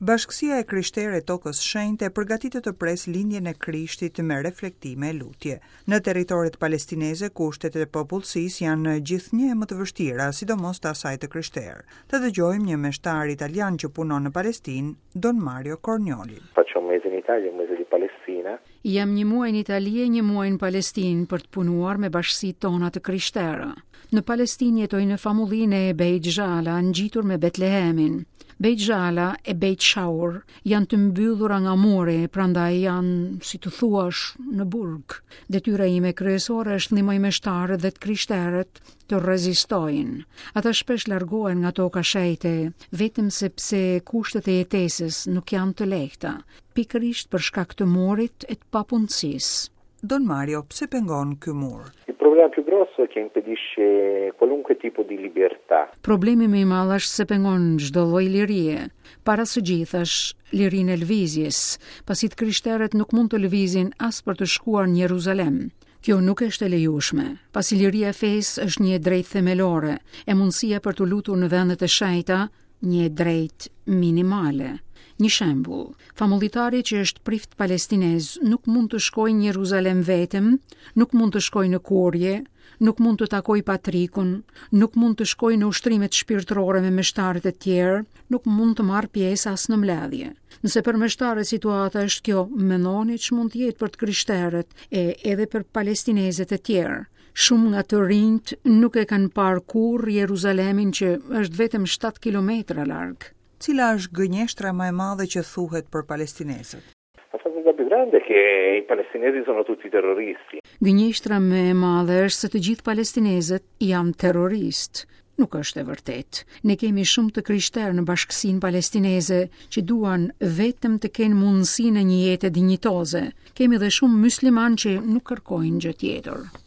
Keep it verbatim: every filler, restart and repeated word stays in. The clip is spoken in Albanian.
Bashkësia e Krishterë e Tokës Shenjte përgatitet të pres lindjen e Krishtit me reflektime e lutje. Në territoret palestineze, kushtet e popullsisë janë gjithnjë më të vështira, sidomos të asaj të krishterë. Të dëgjojmë një meshtar italian që punon në Palestinë, Don Mario Corgnoli. Faccio un mese in Italia, un mese di Palestina. Jam një muaj në Itali e një muaj në Palestinë për të punuar me bashkësitë tona të krishterë. Në Palestinë jetoj në famullinë e Beit Jala, ngjitur me Betlehemin. Beit Jala e Beit Shaur janë të mbyllura nga muri, prandaj janë, si të thuash, në burg. Detyra ime kryesore është ndihmoj meshtarët dhe të krishterët të rezistojnë. Ata shpesh largohen nga toka shejte, vetëm sepse kushtet e jetesës nuk janë të lehta, pikërisht për shkak të murit e të papunësisë. Don Mario, pse pengon ky mur? Il problema più grosso è che impedisce qualunque tipo di libertà. Problemi më i madh është se pengon çdo lloj lirie. Para së gjithash, lirinë e lëvizjes, pasi të krishterët nuk mund të lëvizin as për të shkuar në Jeruzalem. Kjo nuk është e lejueshme, pasi liria e fesë është një drejtë themelore, e mundësia për të lutur në vendet e shenjta një drejtë minimale. Një shembull, famullitari që është prift palestinez nuk mund të shkojë në Jeruzalem vetëm, nuk mund të shkojë në kurje, nuk mund të takojë patrikun, nuk mund të shkojë në ushtrimet shpirtërore me meshtarët e tjerë, nuk mund të marrë pjesë as në mbledhje. Nëse për meshtarët situata është kjo, mendoni ç'mund të jetë për të krishterët e edhe për palestinezët e tjerë. Shumë nga të rinjt nuk e kanë parë kurrë Jeruzalemin që është vetëm shtatë kilometra larg. Cila është gënjeshtra më e madhe që thuhet për palestinezët? La cosa più grande è che i palestinesi sono tutti terroristi. Gënjeshtra më e madhe është se të gjithë palestinezët janë terroristë. Nuk është e vërtet. Ne kemi shumë të krishterë në bashkësinë palestineze që duan vetëm të kenë mundësinë e një jete dinjitoze. Kemi dhe shumë musliman që nuk kërkojnë gjë tjetër.